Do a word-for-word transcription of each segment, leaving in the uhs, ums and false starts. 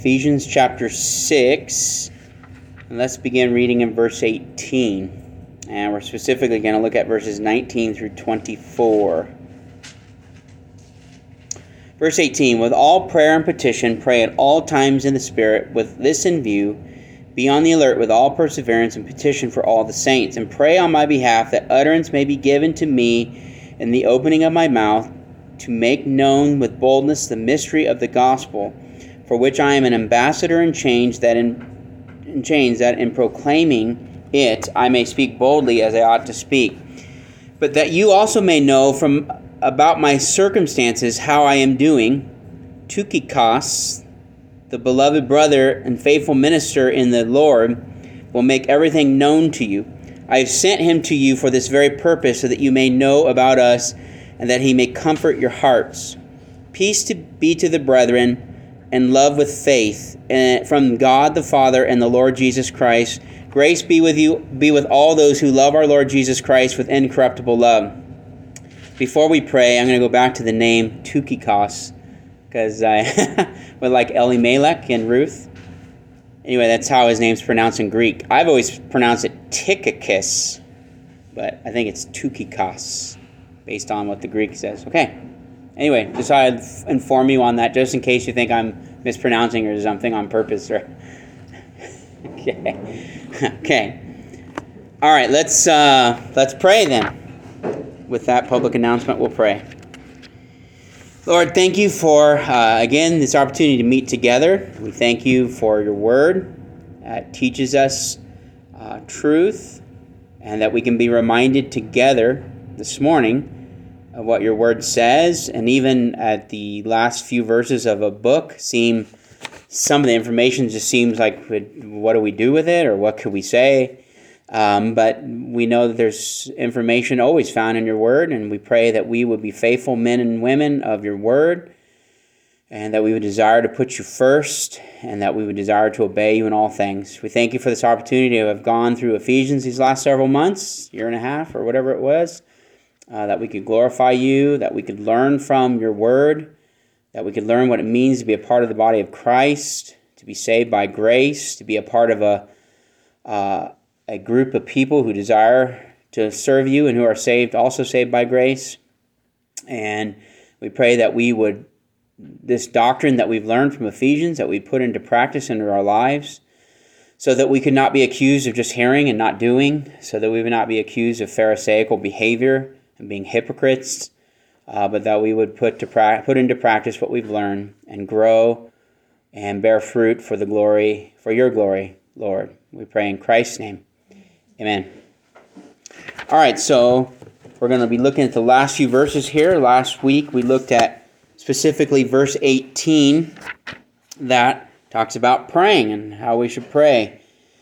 Ephesians chapter six, and let's begin reading in verse eighteen. And we're specifically going to look at verses nineteen through twenty-four. Verse eighteen, with all prayer and petition, pray at all times in the Spirit, with this in view, be on the alert with all perseverance and petition for all the saints, and pray on my behalf that utterance may be given to me in the opening of my mouth, to make known with boldness the mystery of the gospel, for which I am an ambassador in chains, that in, in chains, that in proclaiming it I may speak boldly as I ought to speak. But that you also may know from about my circumstances how I am doing, Tychicus, the beloved brother and faithful minister in the Lord, will make everything known to you. I have sent him to you for this very purpose, so that you may know about us, and that he may comfort your hearts. Peace to be to the brethren, and love with faith, and from God the Father and the Lord Jesus Christ. Grace be with you, be with all those who love our Lord Jesus Christ with incorruptible love. Before we pray, I'm going to go back to the name Tychicus, because I would like Elimelech and Ruth. Anyway, that's how his name's pronounced in Greek. I've always pronounced it Tychicus, but I think it's Tychicus, based on what the Greek says. Okay. Anyway, just thought I'd inform you on that, just in case you think I'm mispronouncing or something on purpose. Or okay. Okay. All right. Let's uh, let's pray then. With that public announcement, we'll pray. Lord, thank you for uh, again this opportunity to meet together. We thank you for your word that teaches us uh, truth, and that we can be reminded together this morning of what your word says, and even at the last few verses of a book, seem some of the information just seems like, what do we do with it, or what could we say? Um, but we know that there's information always found in your word, and we pray that we would be faithful men and women of your word, and that we would desire to put you first, and that we would desire to obey you in all things. We thank you for this opportunity to have gone through Ephesians these last several months, year and a half, or whatever it was. Uh, that we could glorify you, that we could learn from your word, that we could learn what it means to be a part of the body of Christ, to be saved by grace, to be a part of a uh, a group of people who desire to serve you and who are saved, also saved by grace. And we pray that we would, this doctrine that we've learned from Ephesians, that we put into practice into our lives, so that we could not be accused of just hearing and not doing, so that we would not be accused of pharisaical behavior and being hypocrites, uh, but that we would put to pra- put into practice what we've learned and grow and bear fruit for the glory, for your glory, Lord. We pray in Christ's name. Amen. All right, so we're going to be looking at the last few verses here. Last week we looked at specifically verse eighteen that talks about praying and how we should pray.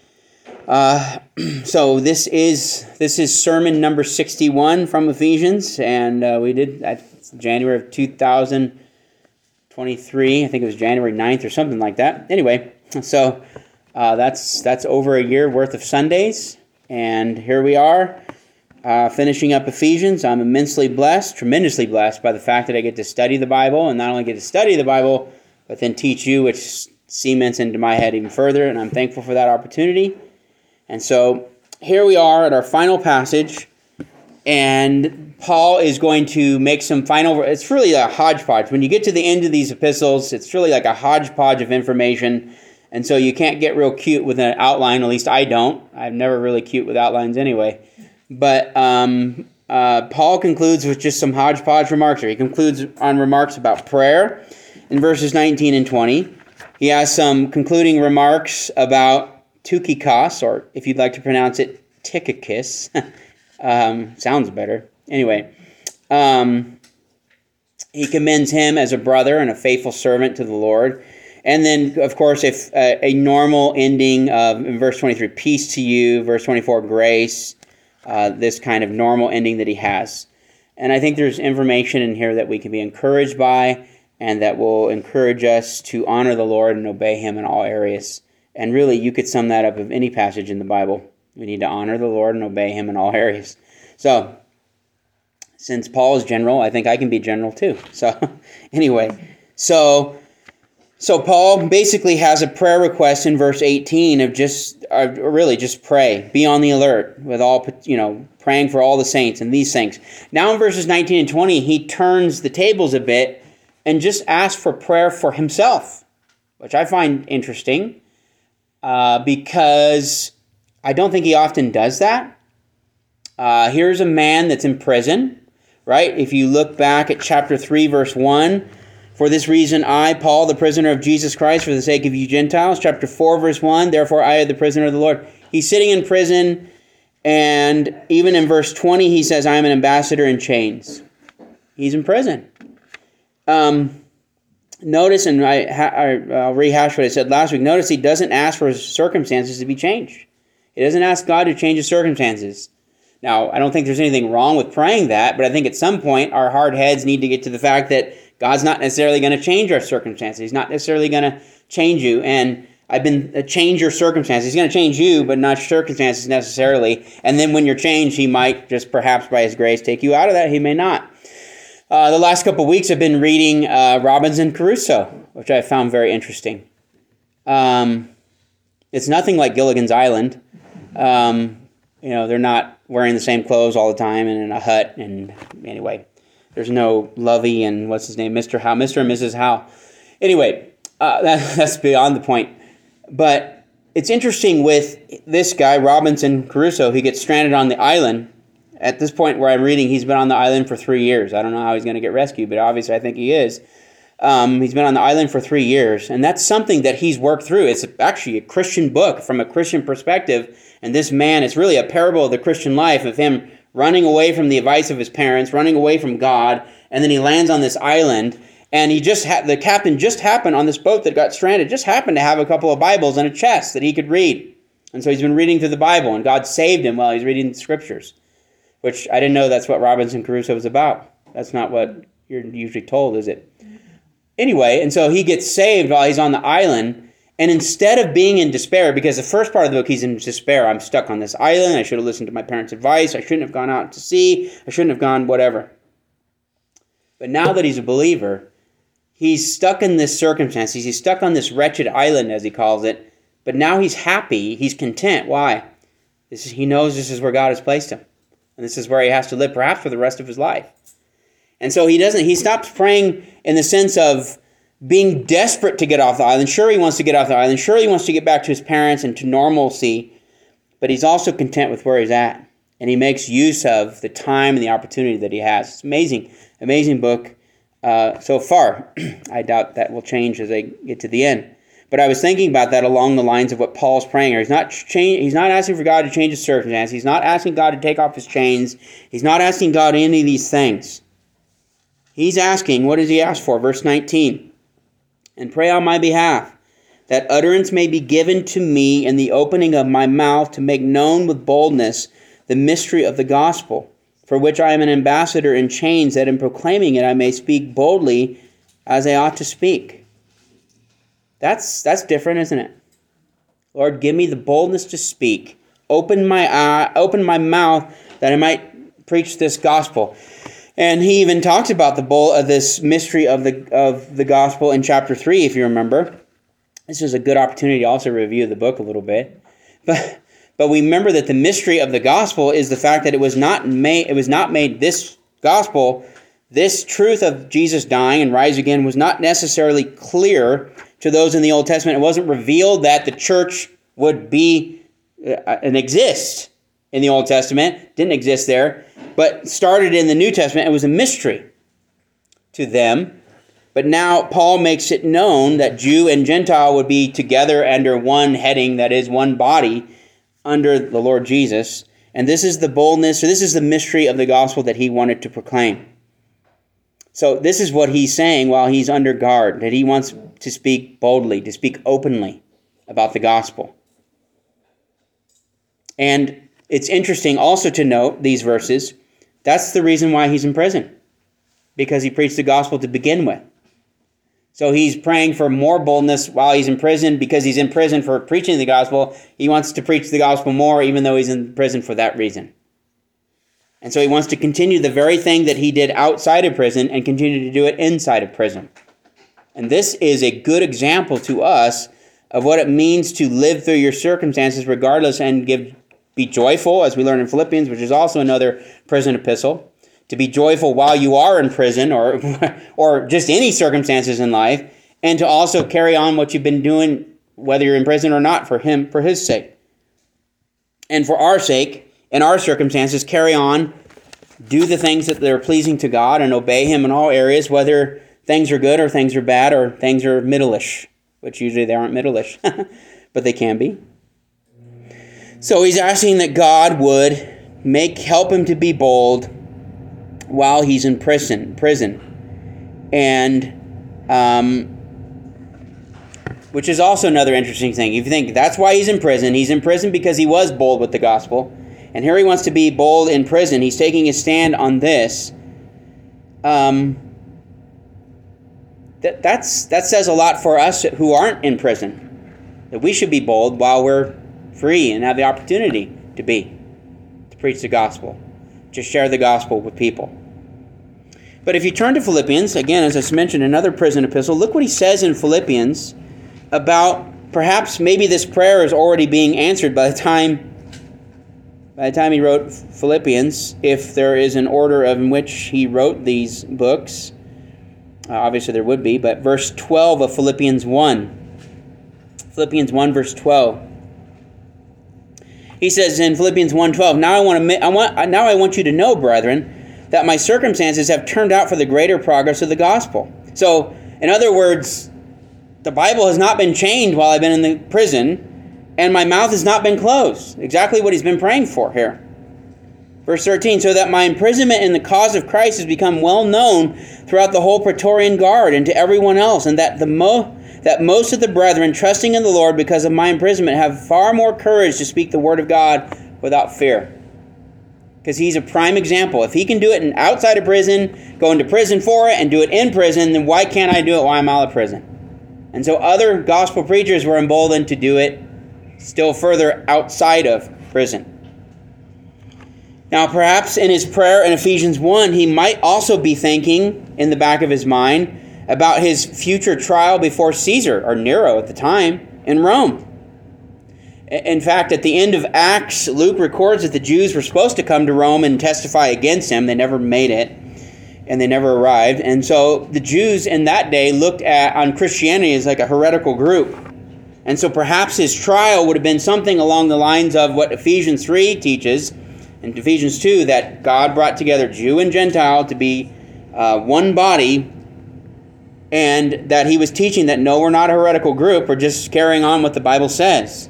Uh, so this is this is sermon number sixty-one from Ephesians, and uh, we did that January of two thousand twenty-three. I think it was January ninth or something like that. Anyway, so uh, that's that's over a year worth of Sundays, and here we are uh, finishing up Ephesians. I'm immensely blessed, tremendously blessed by the fact that I get to study the Bible, and not only get to study the Bible, but then teach you, which cements into my head even further, and I'm thankful for that opportunity. And so here we are at our final passage, and Paul is going to make some final, it's really a hodgepodge. When you get to the end of these epistles, it's really like a hodgepodge of information, and so you can't get real cute with an outline, at least I don't. I'm never really cute with outlines anyway. But um, uh, Paul concludes with just some hodgepodge remarks, or he concludes on remarks about prayer in verses nineteen and twenty. He has some concluding remarks about Tychicus, or if you'd like to pronounce it, Tychicus. um, sounds better. Anyway, um, he commends him as a brother and a faithful servant to the Lord. And then, of course, if uh, a normal ending of in verse twenty-three, peace to you, verse twenty-four, grace, uh, this kind of normal ending that he has. And I think there's information in here that we can be encouraged by, and that will encourage us to honor the Lord and obey him in all areas. And really, you could sum that up of any passage in the Bible. We need to honor the Lord and obey him in all areas. So, since Paul is general, I think I can be general too. So, anyway, so So Paul basically has a prayer request in verse eighteen of just, uh, really just pray, be on the alert with all, you know, praying for all the saints and these things. Now in verses nineteen and twenty, he turns the tables a bit and just asks for prayer for himself, which I find interesting uh, because I don't think he often does that. Uh, here's a man that's in prison, right? If you look back at chapter three, verse one, for this reason, I, Paul, the prisoner of Jesus Christ, for the sake of you Gentiles. Chapter four, verse one, therefore I, the prisoner of the Lord. He's sitting in prison, and even in verse twenty, he says, I am an ambassador in chains. He's in prison. Um, notice, and I, I'll rehash what I said last week, notice he doesn't ask for his circumstances to be changed. He doesn't ask God to change his circumstances. Now, I don't think there's anything wrong with praying that, but I think at some point our hard heads need to get to the fact that God's not necessarily going to change our circumstances. He's not necessarily going to change you. And I've been uh, change your circumstances. He's going to change you, but not your circumstances necessarily. And then when you're changed, he might just perhaps by his grace take you out of that. He may not. Uh, the last couple of weeks I've been reading uh, Robinson Crusoe, which I found very interesting. Um, it's nothing like Gilligan's Island. Um, you know, they're not wearing the same clothes all the time and in a hut. And anyway, there's no Lovey and what's his name, Mister Howe, Mister and Missus Howe. Anyway, uh, that, that's beyond the point. But it's interesting with this guy, Robinson Crusoe. He gets stranded on the island. At this point where I'm reading, he's been on the island for three years. I don't know how he's going to get rescued, but obviously I think he is. Um, he's been on the island for three years, and that's something that he's worked through. It's actually a Christian book from a Christian perspective, and this man, it's really a parable of the Christian life, of him running away from the advice of his parents, running away from God, and then he lands on this island, and he just ha- the captain just happened on this boat that got stranded, just happened to have a couple of Bibles and a chest that he could read. And so he's been reading through the Bible, and God saved him while he's reading the Scriptures, which I didn't know that's what Robinson Crusoe was about. That's not what you're usually told, is it? Anyway, and so he gets saved while he's on the island, and instead of being in despair, because the first part of the book he's in despair, I'm stuck on this island, I should have listened to my parents' advice, I shouldn't have gone out to sea, I shouldn't have gone whatever. But now that he's a believer, he's stuck in this circumstances, he's stuck on this wretched island, as he calls it, but now he's happy, he's content. Why? This is, he knows this is where God has placed him, and this is where he has to live, perhaps for the rest of his life. And so he doesn't, he stops praying in the sense of being desperate to get off the island. Sure, he wants to get off the island. Sure, he wants to get back to his parents and to normalcy, but he's also content with where he's at. And he makes use of the time and the opportunity that he has. It's amazing, amazing book uh, so far. I doubt that will change as I get to the end. But I was thinking about that along the lines of what Paul's praying here. He's not change, He's not asking for God to change his circumstance. He's not asking God to take off his chains. He's not asking God any of these things. He's asking, what does he ask for? Verse nineteen, and pray on my behalf, that utterance may be given to me in the opening of my mouth to make known with boldness the mystery of the gospel, for which I am an ambassador in chains, that in proclaiming it I may speak boldly as I ought to speak. That's that's different, isn't it? Lord, give me the boldness to speak. Open my eye, open my mouth that I might preach this gospel. And he even talks about the bowl of this mystery of the of the gospel in chapter three, if you remember. This is a good opportunity to also review the book a little bit. But but we remember that the mystery of the gospel is the fact that it was not made it was not made this gospel, this truth of Jesus dying and rise again was not necessarily clear to those in the Old Testament. It wasn't revealed that the church would be uh, and exist in the Old Testament. Didn't exist there. But started in the New Testament. It was a mystery to them. But now Paul makes it known that Jew and Gentile would be together under one heading, that is, one body, under the Lord Jesus. And this is the boldness, or this is the mystery of the gospel that he wanted to proclaim. So this is what he's saying while he's under guard, that he wants to speak boldly, to speak openly about the gospel. And it's interesting also to note these verses. That's the reason why he's in prison, because he preached the gospel to begin with. So he's praying for more boldness while he's in prison, because he's in prison for preaching the gospel. He wants to preach the gospel more, even though he's in prison for that reason. And so he wants to continue the very thing that he did outside of prison and continue to do it inside of prison. And this is a good example to us of what it means to live through your circumstances regardless and give be joyful, as we learn in Philippians, which is also another prison epistle. To be joyful while you are in prison or or just any circumstances in life, and to also carry on what you've been doing, whether you're in prison or not, for him, for his sake. And for our sake, in our circumstances, carry on, do the things that are pleasing to God, and obey him in all areas, whether things are good or things are bad or things are middle-ish, which usually they aren't middle-ish, but they can be. So he's asking that God would make help him to be bold while he's in prison, prison, and um, which is also another interesting thing. If you think that's why he's in prison, he's in prison because he was bold with the gospel, and here he wants to be bold in prison. He's taking a stand on this. Um. That that's that says a lot for us who aren't in prison, that we should be bold while we're free and have the opportunity to be, to preach the gospel, to share the gospel with people. But if you turn to Philippians, again, as I mentioned, another prison epistle, look what he says in Philippians about perhaps maybe this prayer is already being answered by the time by the time he wrote Philippians, if there is an order of in which he wrote these books. Uh, obviously there would be, but verse twelve of Philippians one. Philippians one, verse twelve. He says in Philippians one twelve, now I want to I want now I want you to know, brethren, that my circumstances have turned out for the greater progress of the gospel. So, in other words, the Bible has not been chained while I've been in the prison, and my mouth has not been closed. Exactly what he's been praying for here. Verse thirteen, so that my imprisonment in the cause of Christ has become well known throughout the whole Praetorian Guard and to everyone else, and that the mo- that most of the brethren, trusting in the Lord because of my imprisonment, have far more courage to speak the word of God without fear. Because he's a prime example. If he can do it in, outside of prison, go into prison for it, and do it in prison, then why can't I do it while I'm out of prison? And so other gospel preachers were emboldened to do it still further outside of prison. Now, perhaps in his prayer in Ephesians one, he might also be thinking in the back of his mind about his future trial before Caesar, or Nero at the time, in Rome. In fact, at the end of Acts, Luke records that the Jews were supposed to come to Rome and testify against him. They never made it, and they never arrived. And so the Jews in that day looked at on Christianity as like a heretical group. And so perhaps his trial would have been something along the lines of what Ephesians three teaches, in Ephesians two, that God brought together Jew and Gentile to be uh, one body, and that he was teaching that no, we're not a heretical group, we're just carrying on what the Bible says.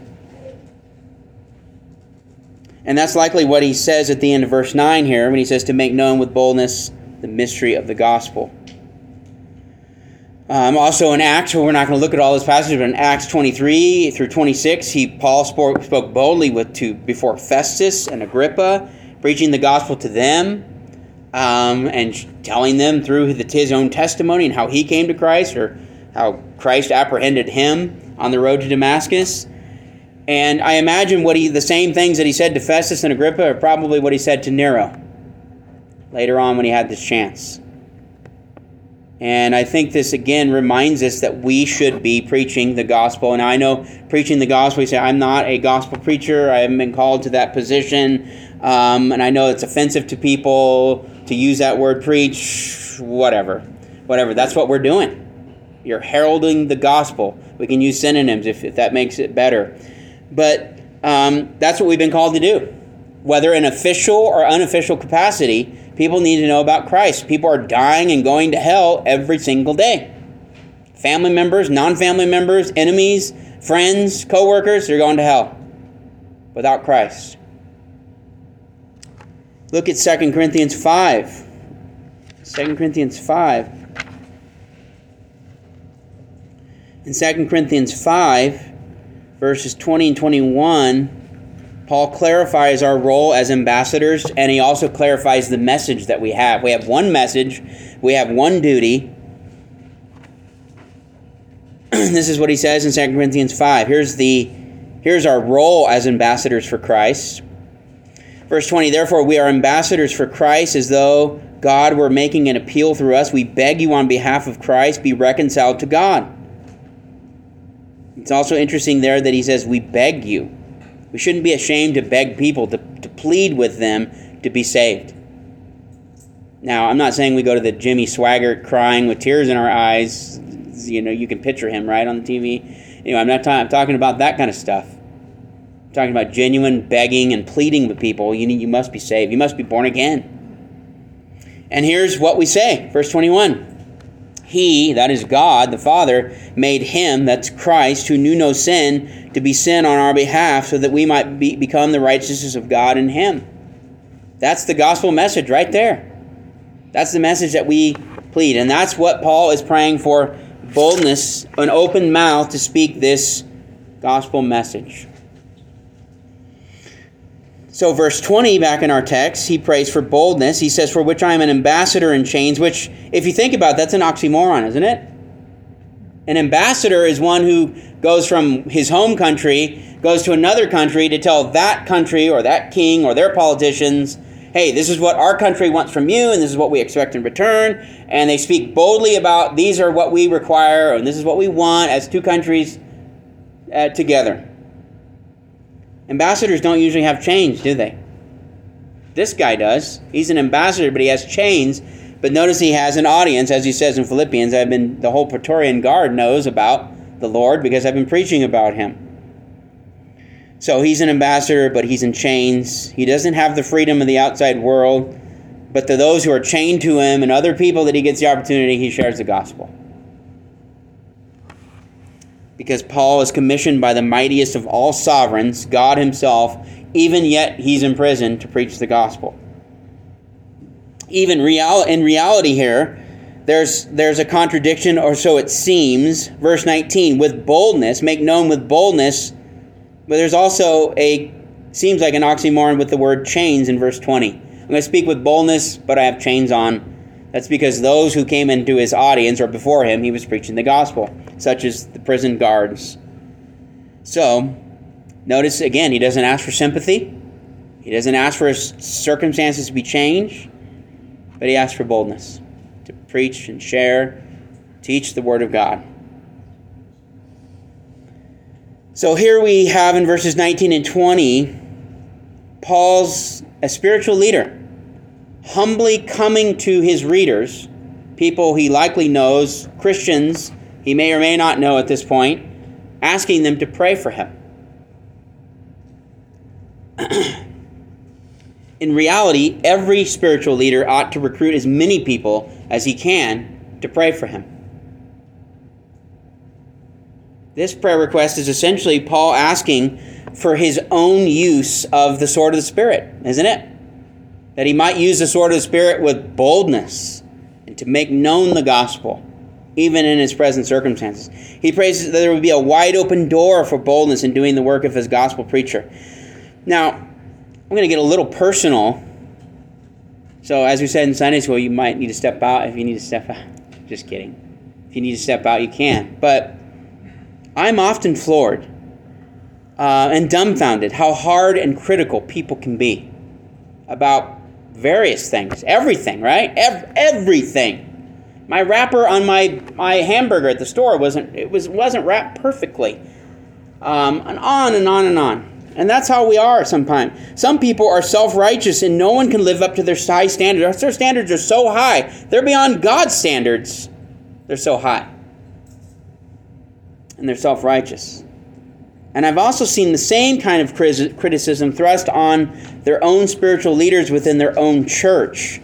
And that's likely what he says at the end of verse nine here, when he says to make known with boldness the mystery of the gospel. Um, also in Acts, well, we're not going to look at all this passage, but in Acts twenty-three through twenty-six, he Paul spoke, spoke boldly with to before Festus and Agrippa, preaching the gospel to them, um, and telling them through his own testimony and how he came to Christ, or how Christ apprehended him on the road to Damascus. And I imagine what he the same things that he said to Festus and Agrippa are probably what he said to Nero later on when he had this chance. And I think this, again, reminds us that we should be preaching the gospel. And I know preaching the gospel, you say, I'm not a gospel preacher. I haven't been called to that position. Um, and I know it's offensive to people to use that word preach, whatever. Whatever. That's what we're doing. You're heralding the gospel. We can use synonyms if, if that makes it better. But um, that's what we've been called to do. Whether in official or unofficial capacity, people need to know about Christ. People are dying and going to hell every single day. Family members, non-family members, enemies, friends, co-workers, they're going to hell without Christ. Look at Second Corinthians five. Second Corinthians five. In Second Corinthians five, verses twenty and twenty-one, Paul clarifies our role as ambassadors, and he also clarifies the message that we have. We have one message. We have one duty. This is what he says in Second Corinthians five. Here's the here's our role as ambassadors for Christ. Verse twenty, therefore we are ambassadors for Christ, as though God were making an appeal through us. We beg you on behalf of Christ, be reconciled to God. It's also interesting there that he says, we beg you. We shouldn't be ashamed to beg people, to, to plead with them to be saved. Now, I'm not saying we go to the Jimmy Swaggart crying with tears in our eyes. You know, you can picture him, right, on the T V. Anyway, I'm not ta- I'm talking about that kind of stuff. I'm talking about genuine begging and pleading with people. You need, you must be saved. You must be born again. And here's what we say, verse twenty-one. He, that is God, the Father, made him, that's Christ, who knew no sin, to be sin on our behalf, so that we might be, become the righteousness of God in him. That's the gospel message right there. That's the message that we plead. And that's what Paul is praying for, boldness, an open mouth to speak this gospel message. So verse twenty, back in our text, he prays for boldness. He says, for which I am an ambassador in chains, which, if you think about it, that's an oxymoron, isn't it? An ambassador is one who goes from his home country, goes to another country to tell that country or that king or their politicians, hey, this is what our country wants from you, and this is what we expect in return. And they speak boldly about, these are what we require, and this is what we want as two countries uh, together. Ambassadors don't usually have chains, do they? This guy does. He's an ambassador, but he has chains. But notice he has an audience, as he says in Philippians. I've been, the whole Praetorian Guard knows about the Lord because I've been preaching about him. So he's an ambassador, but he's in chains. He doesn't have the freedom of the outside world. But to those who are chained to him and other people that he gets the opportunity, he shares the gospel. Because Paul is commissioned by the mightiest of all sovereigns, God himself, even yet he's in prison to preach the gospel. Even real, in reality here, there's, there's a contradiction, or so it seems. Verse nineteen, with boldness, make known with boldness. But there's also a, seems like an oxymoron with the word chains in verse twenty. I'm going to speak with boldness, but I have chains on. That's because those who came into his audience, or before him, he was preaching the gospel, such as the prison guards. So, notice again, he doesn't ask for sympathy. He doesn't ask for his circumstances to be changed, but he asks for boldness to preach and share, teach the word of God. So here we have in verses nineteen and twenty, Paul's a spiritual leader, humbly coming to his readers, people he likely knows, Christians he may or may not know at this point, asking them to pray for him. In reality, every spiritual leader ought to recruit as many people as he can to pray for him. This prayer request is essentially Paul asking for his own use of the sword of the Spirit, isn't it? That he might use the sword of the Spirit with boldness and to make known the gospel, even in his present circumstances. He prays that there would be a wide open door for boldness in doing the work of his gospel preacher. Now, I'm going to get a little personal. So as we said in Sunday school, you might need to step out if you need to step out. Just kidding. If you need to step out, you can. But I'm often floored uh, and dumbfounded how hard and critical people can be about various things. Everything, right? Ev- everything. My wrapper on my, my hamburger at the store wasn't it was wasn't wrapped perfectly. Um, and on and on and on. And that's how we are sometimes. Some people are self-righteous and no one can live up to their high standards. Their standards are so high. They're beyond God's standards. They're so high. And they're self-righteous. And I've also seen the same kind of criticism thrust on their own spiritual leaders within their own church.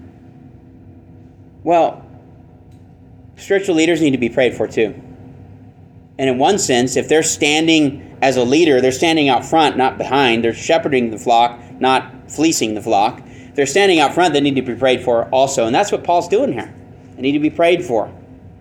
Well, spiritual leaders need to be prayed for too. And in one sense, if they're standing as a leader, they're standing out front, not behind. They're shepherding the flock, not fleecing the flock. If they're standing out front, they need to be prayed for also. And that's what Paul's doing here. They need to be prayed for.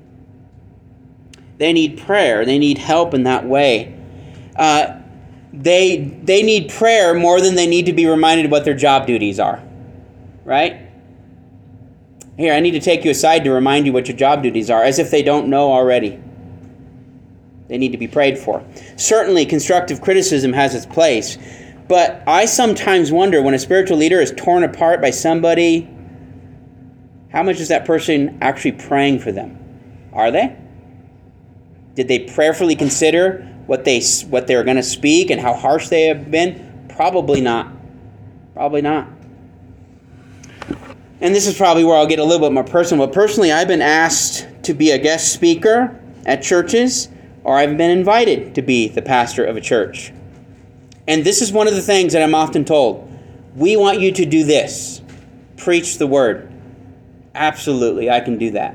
They need prayer. They need help in that way. Uh, they, they need prayer more than they need to be reminded of what their job duties are. Right? Here, I need to take you aside to remind you what your job duties are, as if they don't know already. They need to be prayed for. Certainly, constructive criticism has its place, but I sometimes wonder when a spiritual leader is torn apart by somebody how much is that person actually praying for them? Are they? Did they prayerfully consider what they what they're going to speak and how harsh they have been? Probably not. Probably not. And this is probably where I'll get a little bit more personal. But personally, I've been asked to be a guest speaker at churches, or I've been invited to be the pastor of a church. And this is one of the things that I'm often told. We want you to do this. Preach the word. Absolutely, I can do that.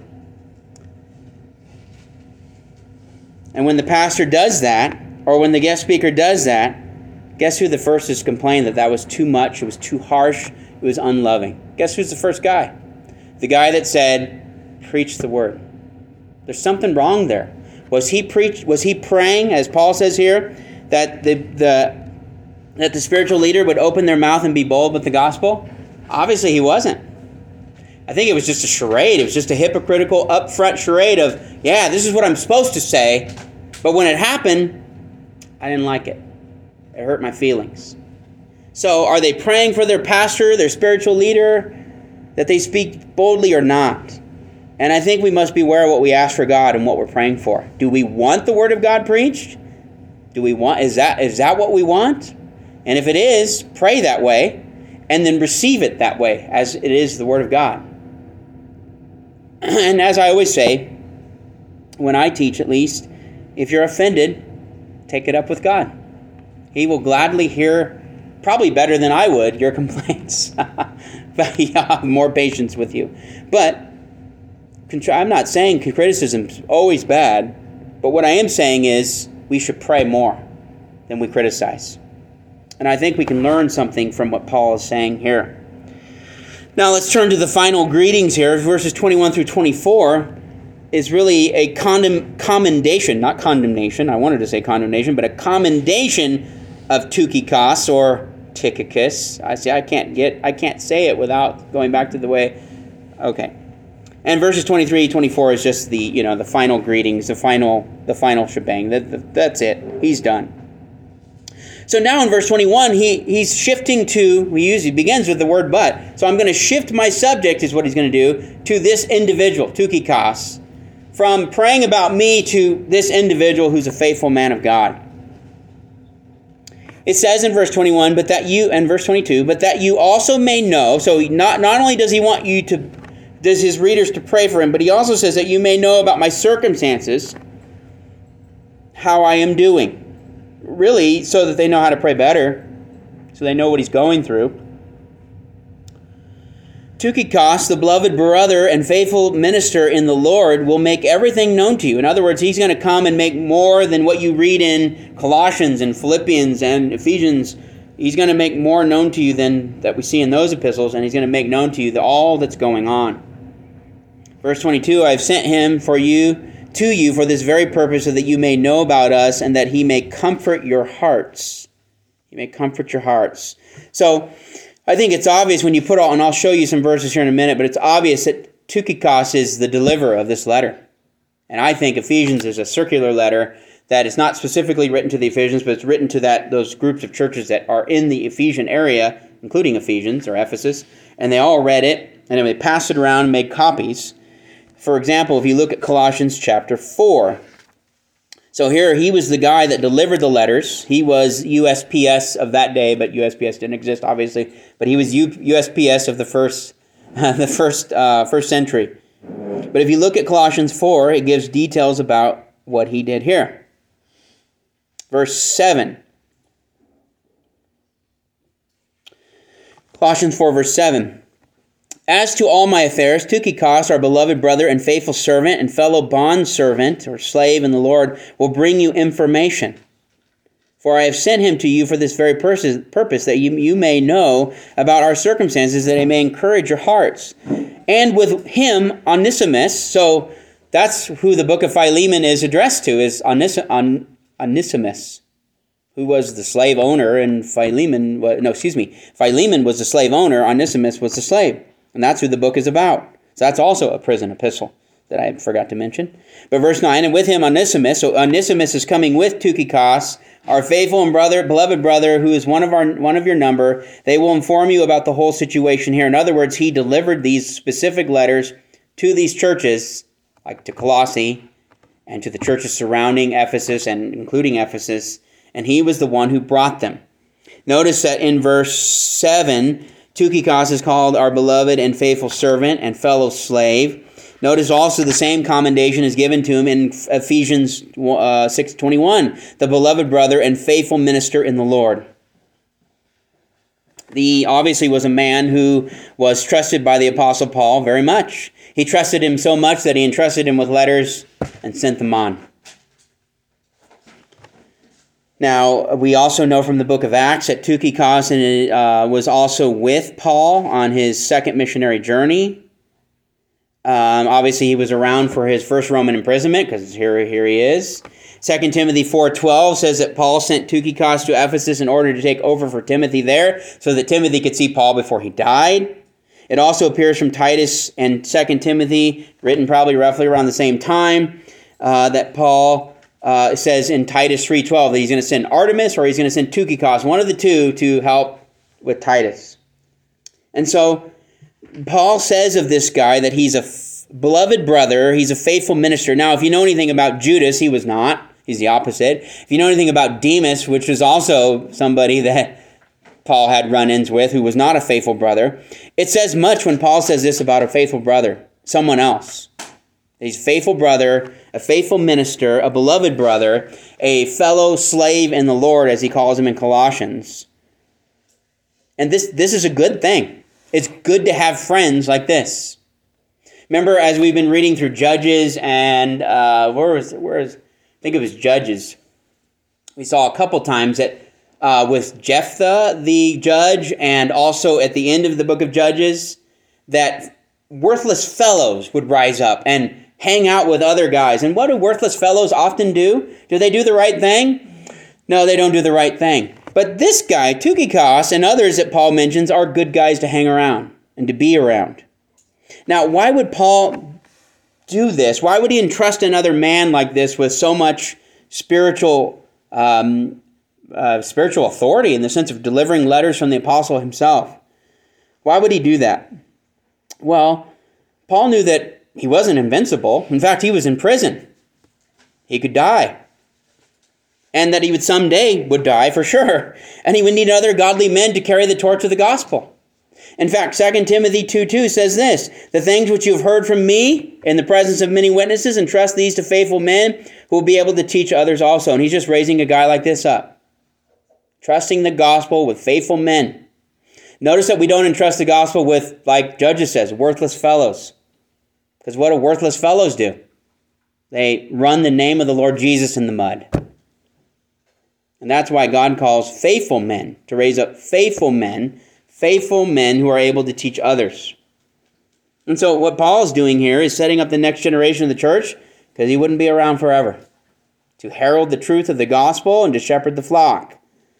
And when the pastor does that, or when the guest speaker does that, guess who the first is complained that that was too much, it was too harsh, it was unloving. Guess who's the first guy? The guy that said, preach the word. There's something wrong there. Was he preach? Was he praying, as Paul says here, that the the that the spiritual leader would open their mouth and be bold with the gospel? Obviously, he wasn't. I think it was just a charade. It was just a hypocritical, upfront charade of, yeah, this is what I'm supposed to say, but when it happened, I didn't like it. It hurt my feelings. So, are they praying for their pastor, their spiritual leader, that they speak boldly or not? And I think we must beware of what we ask for God and what we're praying for. Do we want the word of God preached? Do we want, is that is that what we want? And if it is, pray that way, and then receive it that way, as it is the word of God. And as I always say, when I teach at least, if you're offended, take it up with God. He will gladly hear, probably better than I would, your complaints. But he'll have more patience with you. But I'm not saying criticism's always bad, but what I am saying is we should pray more than we criticize. And I think we can learn something from what Paul is saying here. Now let's turn to the final greetings here. Verses twenty-one through twenty-four is really a condem- commendation, not condemnation. I wanted to say condemnation, but a commendation of Tychicus or Tychicus. I see. I can't get. I can't say it without going back to the way. Okay. And verses twenty-three, twenty-four is just the you know the final greetings, the final the final shebang. That that's it. He's done. So now in verse twenty-one, he, he's shifting to, he usually begins with the word but. So I'm going to shift my subject, is what he's going to do, to this individual, Tychicus, from praying about me to this individual who's a faithful man of God. It says in verse twenty-one, but that you, and verse twenty-two, but that you also may know, so not, not only does he want you to, does his readers to pray for him, but he also says that you may know about my circumstances, how I am doing. Really, so that they know how to pray better, so they know what he's going through. Tychicus, the beloved brother and faithful minister in the Lord, will make everything known to you. In other words, he's going to come and make more than what you read in Colossians and Philippians and Ephesians. He's going to make more known to you than that we see in those epistles, and he's going to make known to you the, all that's going on. Verse twenty-two, I have sent him for you to you for this very purpose, so that you may know about us and that he may comfort your hearts. He may comfort your hearts. So I think it's obvious when you put all, and I'll show you some verses here in a minute, but it's obvious that Tychicus is the deliverer of this letter. And I think Ephesians is a circular letter that is not specifically written to the Ephesians, but it's written to that those groups of churches that are in the Ephesian area, including Ephesians or Ephesus, and they all read it, and then they passed it around and made copies. For example, if you look at Colossians chapter four. So here, he was the guy that delivered the letters. He was U S P S of that day, but U S P S didn't exist, obviously. But he was U- USPS of the first, uh, the first, uh, first century. But if you look at Colossians four, it gives details about what he did here. Verse seven. Colossians four, verse seven. As to all my affairs, Tychicus, our beloved brother and faithful servant and fellow bondservant or slave in the Lord, will bring you information. For I have sent him to you for this very purpose, that you, you may know about our circumstances, that he may encourage your hearts. And with him, Onesimus, so that's who the book of Philemon is addressed to, is Onis- On- Onesimus, who was the slave owner, and Philemon, no, excuse me, Philemon was the slave owner, Onesimus was the slave. And that's who the book is about. So that's also a prison epistle. that I forgot to mention. But verse nine, and with him Onesimus. So Onesimus is coming with Tychicus, our faithful and brother, beloved brother, who is one of our one of your number. They will inform you about the whole situation here. In other words, he delivered these specific letters to these churches, like to Colossae, and to the churches surrounding Ephesus and including Ephesus, and he was the one who brought them. Notice that in verse seven, Tychicus is called our beloved and faithful servant and fellow slave. Notice also the same commendation is given to him in Ephesians uh, six twenty-one, the beloved brother and faithful minister in the Lord. He obviously was a man who was trusted by the Apostle Paul very much. He trusted him so much that he entrusted him with letters and sent them on. Now, we also know from the book of Acts that Tychicus uh, was also with Paul on his second missionary journey. Um, obviously, he was around for his first Roman imprisonment, because here, here he is. Second Timothy four twelve says that Paul sent Tychicus to Ephesus in order to take over for Timothy there, so that Timothy could see Paul before he died. It also appears from Titus and Second Timothy, written probably roughly around the same time, uh, that Paul uh, says in Titus three twelve that he's going to send Artemas or he's going to send Tychicus, one of the two, to help with Titus. And so Paul says of this guy that he's a f- beloved brother, he's a faithful minister. Now, if you know anything about Judas, he was not. He's the opposite. If you know anything about Demas, which was also somebody that Paul had run-ins with, who was not a faithful brother, it says much when Paul says this about a faithful brother, someone else. He's a faithful brother, a faithful minister, a beloved brother, a fellow slave in the Lord, as he calls him in Colossians. And this, this is a good thing. It's good to have friends like this. Remember, as we've been reading through Judges and, uh, where was, where is, I think it was Judges, we saw a couple times that Uh, with Jephthah, the judge, and also at the end of the book of Judges, that worthless fellows would rise up and hang out with other guys. And what do worthless fellows often do? Do they do the right thing? No, they don't do the right thing. But this guy, Tychicus, and others that Paul mentions are good guys to hang around and to be around. Now, why would Paul do this? Why would he entrust another man like this with so much spiritual um Uh, spiritual authority in the sense of delivering letters from the apostle himself? Why would he do that? Well, Paul knew that he wasn't invincible. In fact, he was in prison. He could die. And that he would someday would die for sure. And he would need other godly men to carry the torch of the gospel. In fact, Second Timothy two two says this, the things which you have heard from me in the presence of many witnesses, entrust these to faithful men who will be able to teach others also. And he's just raising a guy like this up. Trusting the gospel with faithful men. Notice that we don't entrust the gospel with, like Judges says, worthless fellows. Because what do worthless fellows do? They run the name of the Lord Jesus in the mud. And that's why God calls faithful men, to raise up faithful men, faithful men who are able to teach others. And so what Paul is doing here is setting up the next generation of the church, because he wouldn't be around forever, to herald the truth of the gospel and to shepherd the flock.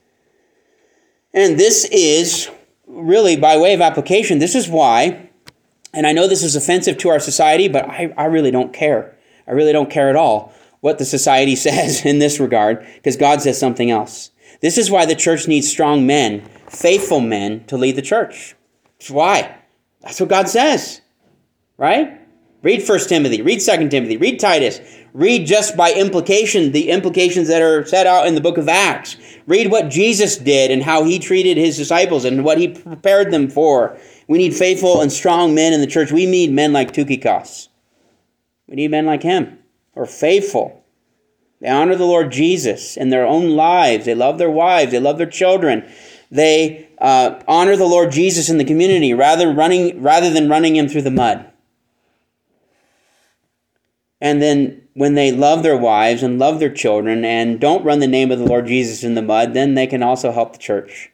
And this is really, by way of application, this is why, and I know this is offensive to our society, but I, I really don't care. I really don't care at all what the society says in this regard, because God says something else. This is why the church needs strong men, faithful men, to lead the church. That's why. That's what God says. Right? Read First Timothy, read Second Timothy, read Titus. Read just by implication the implications that are set out in the book of Acts. Read what Jesus did and how he treated his disciples and what he prepared them for. We need faithful and strong men in the church. We need men like Tychicus. We need men like him who are faithful. They honor the Lord Jesus in their own lives. They love their wives. They love their children. They uh, honor the Lord Jesus in the community rather, running, rather than running him through the mud. And then when they love their wives and love their children and don't run the name of the Lord Jesus in the mud, then they can also help the church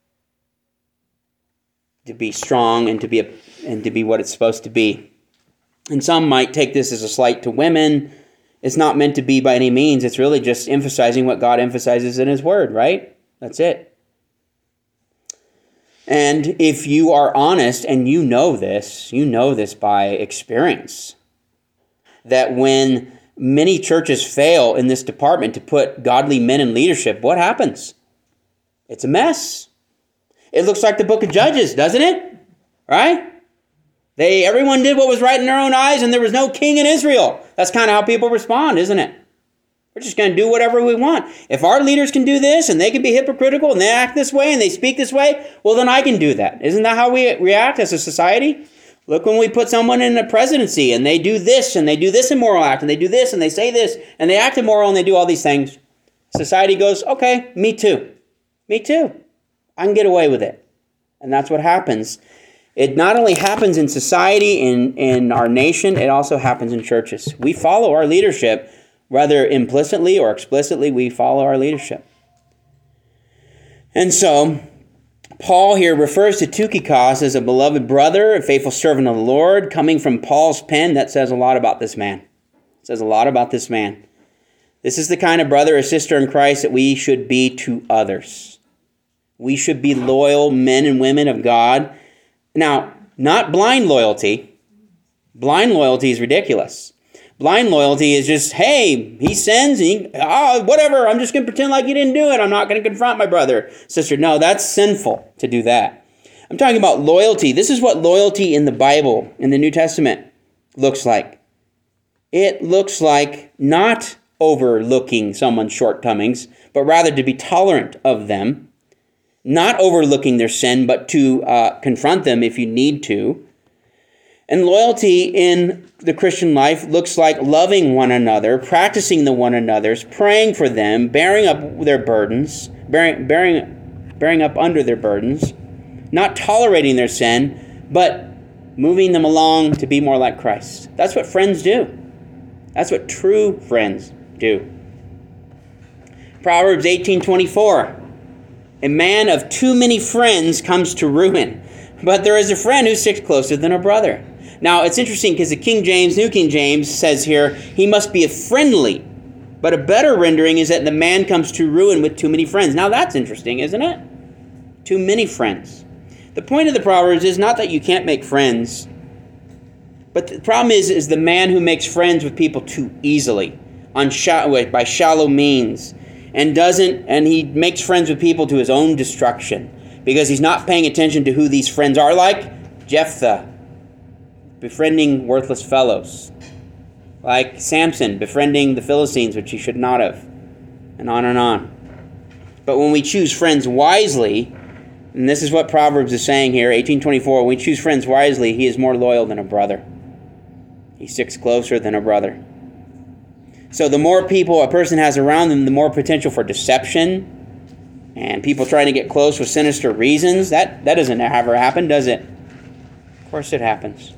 to be strong and to be a, and to be what it's supposed to be. And some might take this as a slight to women. It's not meant to be by any means. It's really just emphasizing what God emphasizes in his word, right? That's it. And if you are honest and you know this, you know this by experience, that when many churches fail in this department to put godly men in leadership, what happens? It's a mess. It looks like the book of Judges, doesn't it? Right? They, everyone did what was right in their own eyes, and there was no king in Israel. That's kind of how people respond, isn't it? We're just going to do whatever we want. If our leaders can do this, and they can be hypocritical, and they act this way, and they speak this way, well, then I can do that. Isn't that how we react as a society? Look, when we put someone in a presidency, and they do this, and they do this immoral act, and they do this, and they say this, and they act immoral, and they do all these things. Society goes, okay, me too. Me too. I can get away with it. And that's what happens. It not only happens in society, in, in our nation, it also happens in churches. We follow our leadership, whether implicitly or explicitly, we follow our leadership. And so, Paul here refers to Tychicus as a beloved brother, a faithful servant of the Lord. Coming from Paul's pen, that says a lot about this man. It says a lot about this man. This is the kind of brother or sister in Christ that we should be to others. We should be loyal men and women of God. Now, not blind loyalty. Blind loyalty is ridiculous. Blind loyalty is just, hey, he sins, he, oh, whatever, I'm just going to pretend like he didn't do it. I'm not going to confront my brother, sister. No, that's sinful to do that. I'm talking about loyalty. This is what loyalty in the Bible, in the New Testament, looks like. It looks like not overlooking someone's shortcomings, but rather to be tolerant of them. Not overlooking their sin, but to uh, confront them if you need to. And loyalty in the Christian life looks like loving one another, practicing the one another's, praying for them, bearing up their burdens, bearing, bearing, bearing up under their burdens, not tolerating their sin, but moving them along to be more like Christ. That's what friends do. That's what true friends do. Proverbs eighteen twenty-four. A man of too many friends comes to ruin, but there is a friend who sticks closer than a brother. Now, it's interesting because the King James, New King James, says here, he must be a friendly. But a better rendering is that the man comes to ruin with too many friends. Now, that's interesting, isn't it? Too many friends. The point of the Proverbs is not that you can't make friends, but the problem is, is the man who makes friends with people too easily, on shallow, by shallow means, and doesn't, and he makes friends with people to his own destruction because he's not paying attention to who these friends are, like Jephthah, befriending worthless fellows, like Samson, befriending the Philistines, which he should not have, and on and on. But when we choose friends wisely, and this is what Proverbs is saying here, eighteen twenty-four, when we choose friends wisely, he is more loyal than a brother. He sticks closer than a brother. So the more people a person has around them, the more potential for deception and people trying to get close with sinister reasons. That, that doesn't ever happen, does it? Of course it happens.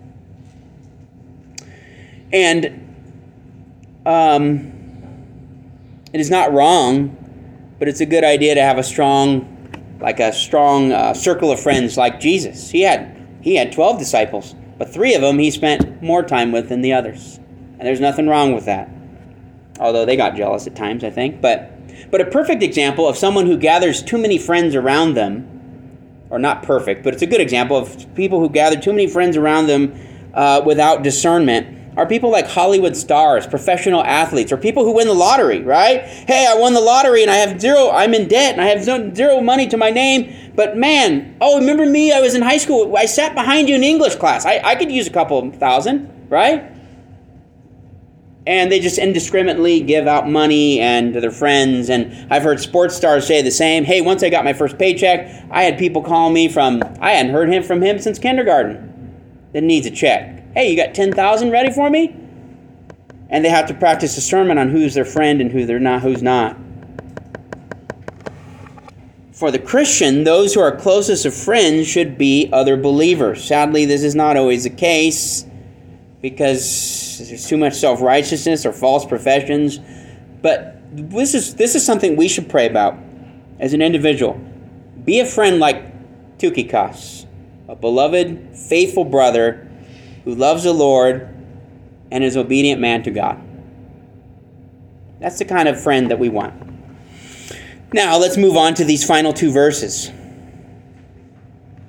And um, it is not wrong, but it's a good idea to have a strong, like a strong uh, circle of friends like Jesus. He had, he had twelve disciples, but three of them he spent more time with than the others. And there's nothing wrong with that. Although they got jealous at times, I think. But but a perfect example of someone who gathers too many friends around them, or not perfect, but it's a good example of people who gather too many friends around them uh, without discernment, are people like Hollywood stars, professional athletes, or people who win the lottery, right? Hey, I won the lottery and I have zero, I'm in debt and I have zero money to my name. But man, oh, remember me? I was in high school. I sat behind you in English class. I, I could use a couple thousand, right? And they just indiscriminately give out money and to their friends. And I've heard sports stars say the same. Hey, once I got my first paycheck, I had people call me from, I hadn't heard him from him since kindergarten. That needs a check. Hey, you got ten thousand ready for me? And they have to practice discernment on who's their friend and who they're not, who's not. For the Christian, those who are closest of friends should be other believers. Sadly, this is not always the case, because there's too much self-righteousness or false professions. But this is this is something we should pray about as an individual. Be a friend like Tychicus, a beloved, faithful brother who loves the Lord and is obedient man to God. That's the kind of friend that we want. Now, let's move on to these final two verses.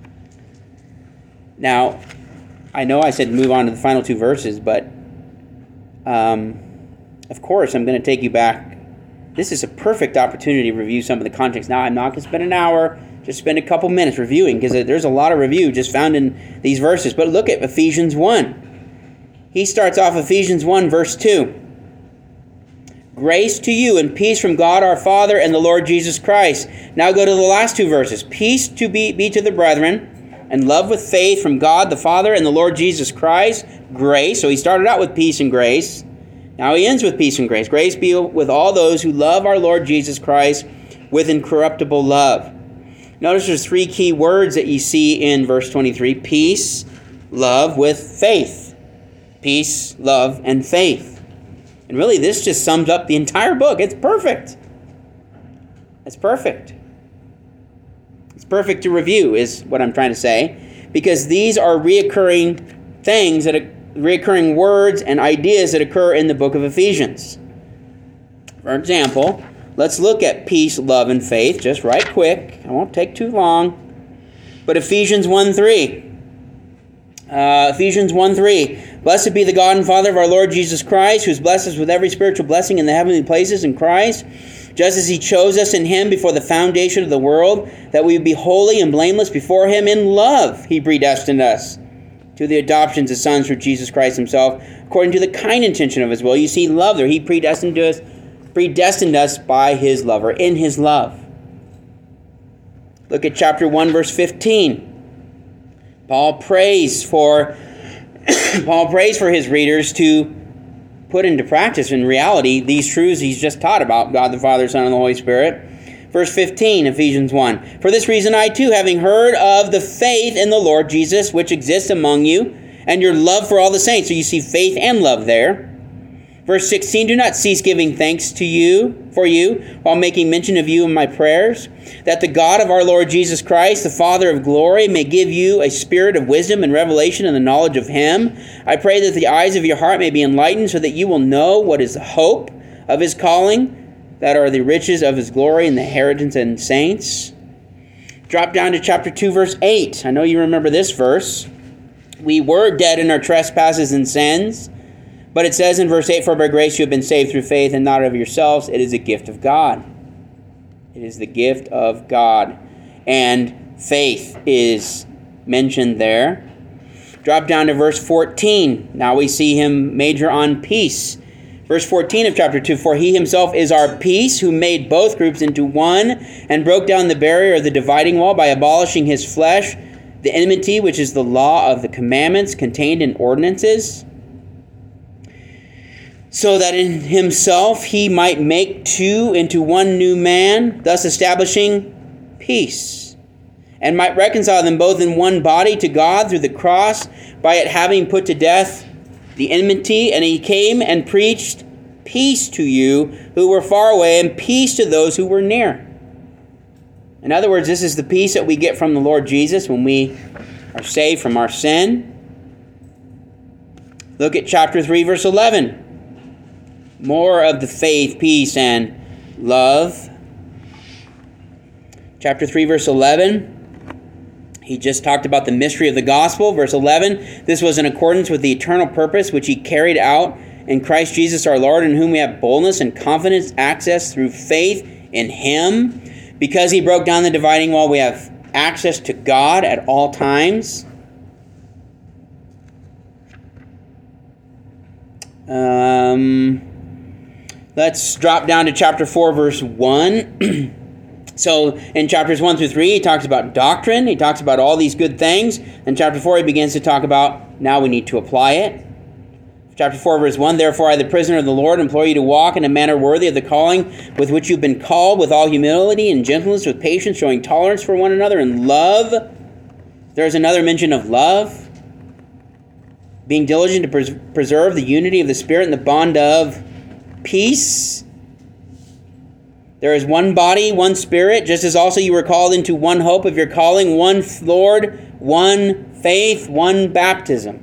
Now, I know I said move on to the final two verses, but um, of course, I'm going to take you back. This is a perfect opportunity to review some of the context. Now, I'm not going to spend an hour, just spend a couple minutes reviewing, because there's a lot of review just found in these verses. But look at Ephesians one. He starts off Ephesians one, verse two. Grace to you and peace from God our Father and the Lord Jesus Christ. Now go to the last two verses. Peace to be, be to the brethren, and love with faith from God the Father and the Lord Jesus Christ. Grace. So he started out with peace and grace. Now he ends with peace and grace. Grace be with all those who love our Lord Jesus Christ with incorruptible love. Notice there's three key words that you see in verse twenty-three. Peace, love, with faith. Peace, love, and faith. And really this just sums up the entire book. It's perfect. It's perfect. It's perfect to review is what I'm trying to say. Because these are reoccurring things that are recurring words and ideas that occur in the book of Ephesians. For example, let's look at peace, love, and faith just right quick. I won't take too long. But Ephesians one three. Uh, Ephesians one three. Blessed be the God and Father of our Lord Jesus Christ, who has blessed us with every spiritual blessing in the heavenly places in Christ, just as he chose us in him before the foundation of the world, that we would be holy and blameless before him. In love he predestined us to the adoptions as sons through Jesus Christ himself, according to the kind intention of his will. You see love there. He predestined us, predestined us by his love, or in his love. Look at chapter one, verse fifteen. Paul prays for Paul prays for his readers to put into practice in reality these truths he's just taught about God the Father, Son, and the Holy Spirit. Verse fifteen, Ephesians one. For this reason I too, having heard of the faith in the Lord Jesus, which exists among you, and your love for all the saints. So you see faith and love there. Verse sixteen, do not cease giving thanks to you, for you, while making mention of you in my prayers, that the God of our Lord Jesus Christ, the Father of glory, may give you a spirit of wisdom and revelation and the knowledge of him. I pray that the eyes of your heart may be enlightened, so that you will know what is the hope of his calling, that are the riches of his glory and the inheritance and saints. Drop down to chapter two, verse eight. I know you remember this verse. We were dead in our trespasses and sins, but it says in verse eight, for by grace you have been saved through faith, and not of yourselves. It is a gift of God. It is the gift of God. And faith is mentioned there. Drop down to verse fourteen. Now we see him major on peace. Verse fourteen of chapter two, for he himself is our peace, who made both groups into one, and broke down the barrier of the dividing wall by abolishing his flesh, the enmity, which is the law of the commandments contained in ordinances, so that in himself he might make two into one new man, thus establishing peace, and might reconcile them both in one body to God through the cross, by it having put to death the enmity. And he came and preached peace to you who were far away, and peace to those who were near. In other words, this is the peace that we get from the Lord Jesus when we are saved from our sin. Look at chapter three, verse eleven. More of the faith, peace, and love. Chapter three, verse eleven. He just talked about the mystery of the gospel. Verse eleven, this was in accordance with the eternal purpose which he carried out in Christ Jesus our Lord, in whom we have boldness and confidence, access through faith in him. Because he broke down the dividing wall, we have access to God at all times. Um, let's drop down to chapter four, verse one. So in chapters one through three, he talks about doctrine. He talks about all these good things. In chapter four, he begins to talk about now we need to apply it. Chapter four, verse one, therefore I, the prisoner of the Lord, implore you to walk in a manner worthy of the calling with which you've been called, with all humility and gentleness, with patience, showing tolerance for one another in love. There's another mention of love. Being diligent to pres- preserve the unity of the Spirit and the bond of peace. There is one body, one Spirit, just as also you were called into one hope of your calling, one Lord, one faith, one baptism.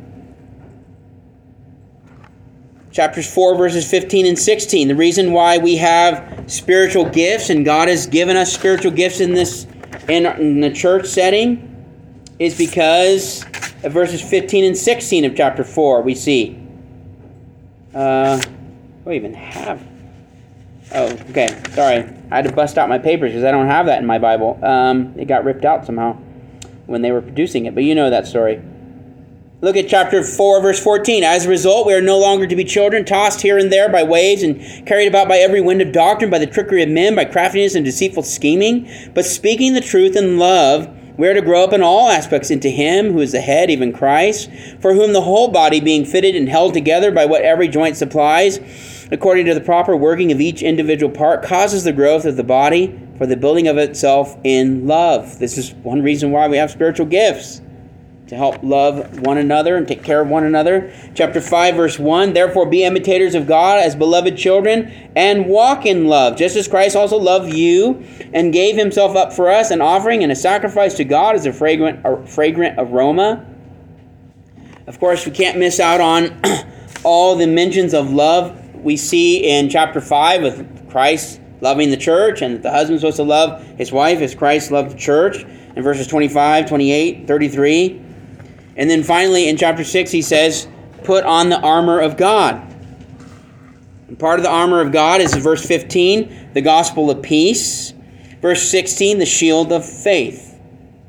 Chapters four, verses fifteen and sixteen. The reason why we have spiritual gifts, and God has given us spiritual gifts in this in, in the church setting, is because of verses fifteen and sixteen of chapter four, we see. Uh, what do I even have? Oh, okay. Sorry. I had to bust out my papers because I don't have that in my Bible. Um, it got ripped out somehow when they were producing it. But you know that story. Look at chapter four, verse fourteen. As a result, we are no longer to be children, tossed here and there by waves and carried about by every wind of doctrine, by the trickery of men, by craftiness and deceitful scheming. But speaking the truth in love, we are to grow up in all aspects into Him who is the head, even Christ, for whom the whole body, being fitted and held together by what every joint supplies, according to the proper working of each individual part, causes the growth of the body for the building of itself in love. This is one reason why we have spiritual gifts, to help love one another and take care of one another. Chapter five, verse one, therefore be imitators of God as beloved children, and walk in love, just as Christ also loved you and gave Himself up for us, an offering and a sacrifice to God as a fragrant, a fragrant aroma. Of course, we can't miss out on all the mentions of love we see in chapter five with Christ loving the church, and the husband's supposed to love his wife as Christ loved the church, in verses twenty-five, twenty-eight, thirty-three. And then finally in chapter six he says, put on the armor of God. And part of the armor of God is in verse fifteen, the gospel of peace. Verse sixteen, the shield of faith.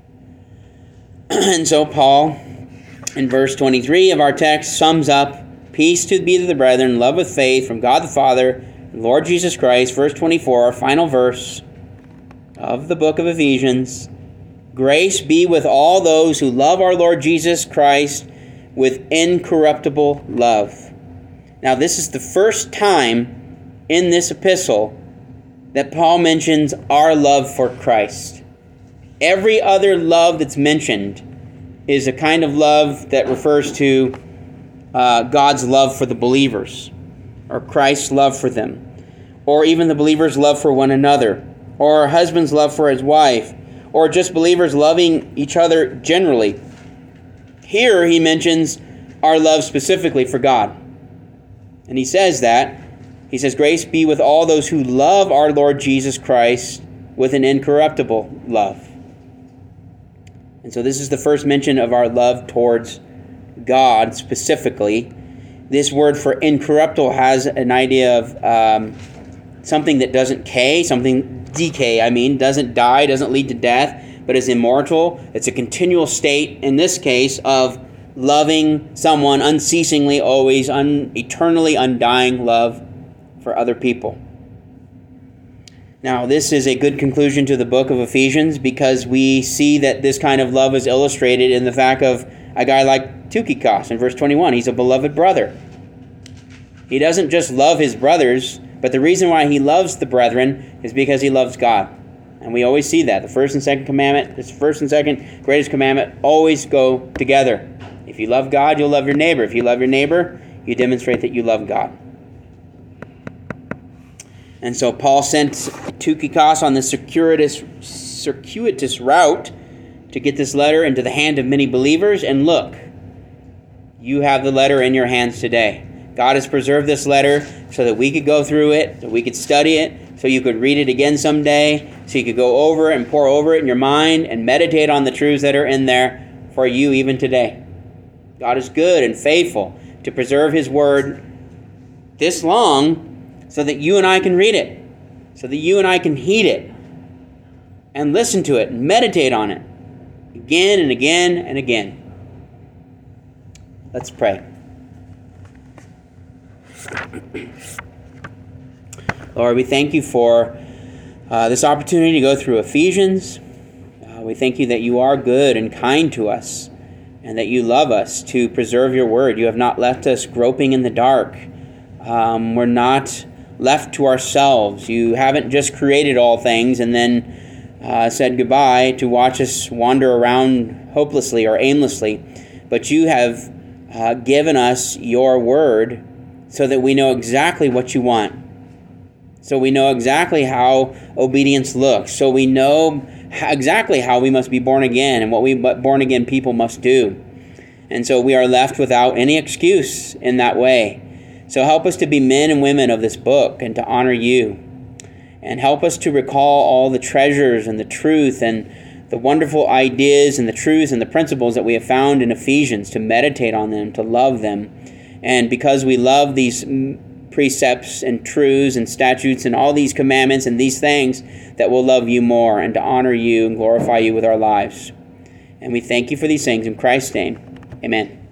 And so Paul, in verse twenty-three of our text, sums up, peace to be to the brethren, love with faith from God the Father, and Lord Jesus Christ. Verse twenty-four, our final verse of the book of Ephesians. Grace be with all those who love our Lord Jesus Christ with incorruptible love. Now, this is the first time in this epistle that Paul mentions our love for Christ. Every other love that's mentioned is a kind of love that refers to uh, God's love for the believers, or Christ's love for them, or even the believer's love for one another, or a husband's love for his wife, or just believers loving each other generally. Here he mentions our love specifically for God. And he says that. He says, grace be with all those who love our Lord Jesus Christ with an incorruptible love. And so this is the first mention of our love towards God specifically. This word for incorruptible has an idea of um, something that doesn't decay, something decay, I mean, doesn't die, doesn't lead to death, but is immortal. It's a continual state, in this case, of loving someone unceasingly, always, un- eternally undying love for other people. Now, this is a good conclusion to the book of Ephesians, because we see that this kind of love is illustrated in the fact of a guy like Tychicus in verse twenty-one. He's a beloved brother. He doesn't just love his brothers, but the reason why he loves the brethren is because he loves God. And we always see that. The first and second commandment, this first and second greatest commandment always go together. If you love God, you'll love your neighbor. If you love your neighbor, you demonstrate that you love God. And so Paul sent Tychicus on this circuitous, circuitous route to get this letter into the hand of many believers. And look, you have the letter in your hands today. God has preserved this letter so that we could go through it, so we could study it, so you could read it again someday, so you could go over it and pour over it in your mind and meditate on the truths that are in there for you even today. God is good and faithful to preserve His word this long so that you and I can read it, so that you and I can heed it and listen to it and meditate on it again and again and again. Let's pray. Lord, we thank you for uh, this opportunity to go through Ephesians. Uh, we thank you that you are good and kind to us, and that you love us to preserve your word. You have not left us groping in the dark. Um, we're not left to ourselves. You haven't just created all things and then uh, said goodbye to watch us wander around hopelessly or aimlessly, but you have uh, given us your word so that we know exactly what you want. So we know exactly how obedience looks. So we know exactly how we must be born again and what we born again people must do. And so we are left without any excuse in that way. So help us to be men and women of this book and to honor you. And help us to recall all the treasures and the truth and the wonderful ideas and the truths and the principles that we have found in Ephesians, to meditate on them, to love them, And because we love these precepts and truths and statutes and all these commandments and these things, that we'll love you more and to honor you and glorify you with our lives. And we thank you for these things in Christ's name. Amen.